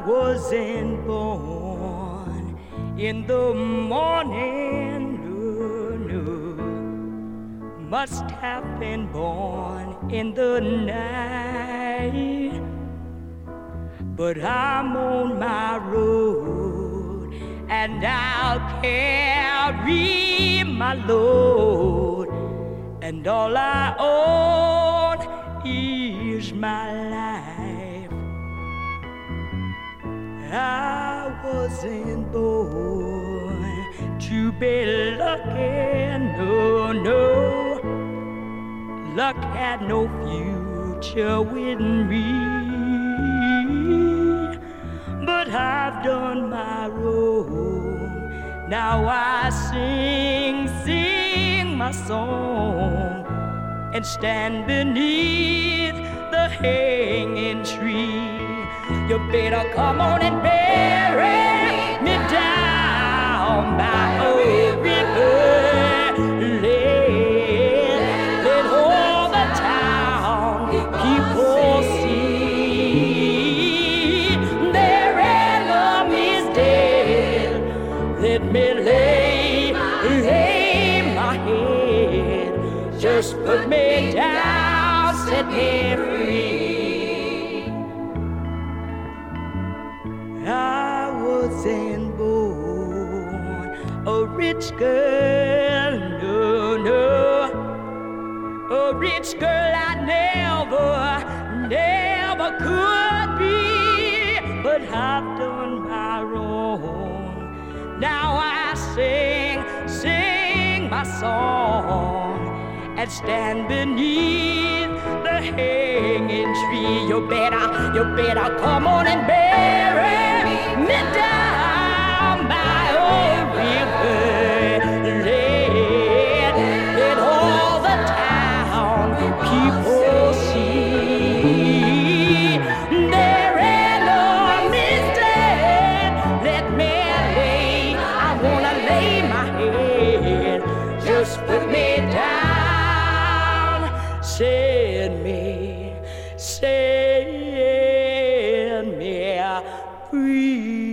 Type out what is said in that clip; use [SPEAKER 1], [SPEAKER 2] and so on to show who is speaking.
[SPEAKER 1] wasn't born in the morning, no, must have been born in the night. But I'm on my road and I'll carry my load, and all I own is my life. I wasn't born to be lucky, no, no. Luck had no future with me, but I've done my wrong. Now I sing my song, and stand beneath the hanging tree. You better come on and bury me down by a river. Let all the town people see their enemies dead. Let me lay my head. Just put me down, set me free. I wasn't born a rich girl, no, no. A rich girl I never could be. But I've done my wrong. Now I sing my song, and stand beneath the hanging tree. You better come on and bury me down by a river. Let all the town people see their enemies dead. Let me I wanna lay my head. Just put me down, set me free.